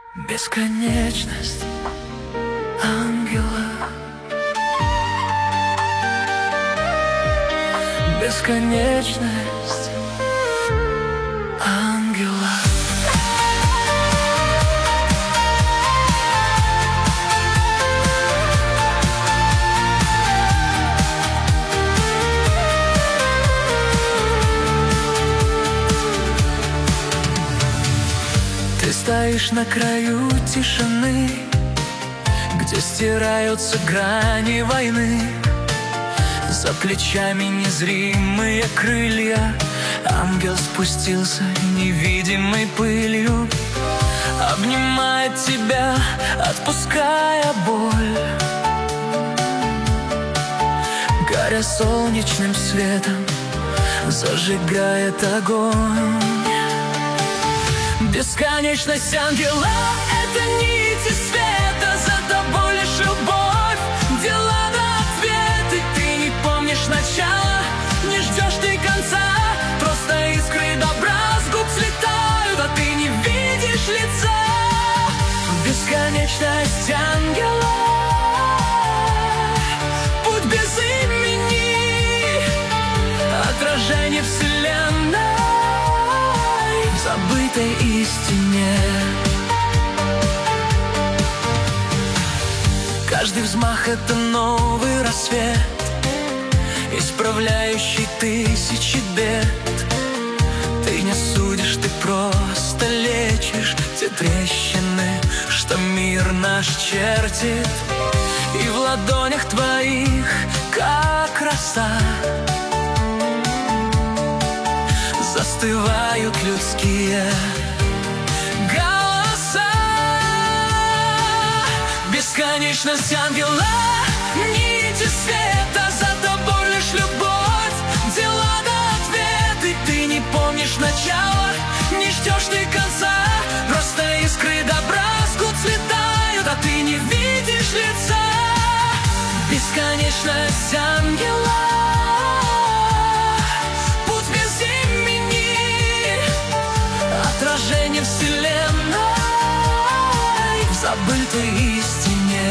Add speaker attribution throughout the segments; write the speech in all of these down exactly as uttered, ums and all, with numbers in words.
Speaker 1: Бесконечность ангела, бесконечность ангела. Ты стоишь на краю тишины, где стираются грани войны. За плечами незримые крылья, ангел спустился невидимой пылью, обнимает тебя, отпуская боль, горя солнечным светом, зажигает огонь. Бесконечность ангела — это нити света, за тобой лишь любовь, дела до ответы. Ты не помнишь начала, не ждешь ты конца, просто искры добра с губ слетают, а ты не видишь лица. Бесконечность ангела, путь без имени, отражение вселенной в забытой истине. Каждый взмах — это новый рассвет, исправляющий тысячи бед. Ты не судишь, ты просто лечишь те трещины, что мир наш чертит. И в ладонях твоих, как роса, застывают людские голоса. Бесконечность ангела, нити света, за тобой лишь любовь, дела до ответы. Ты не помнишь начала, не ждешь ты конца, просто искры добра с губ слетают, а ты не видишь лица. Бесконечность ангела, отражение вселенной в забытой истине.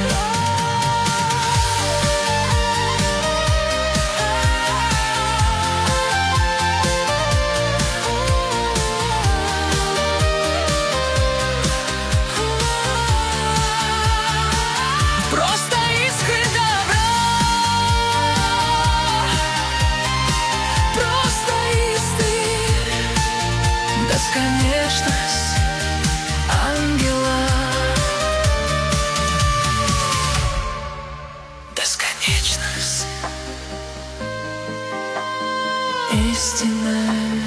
Speaker 1: Просто искры добра, просто искры. Бесконечность ангела, бесконечность истины.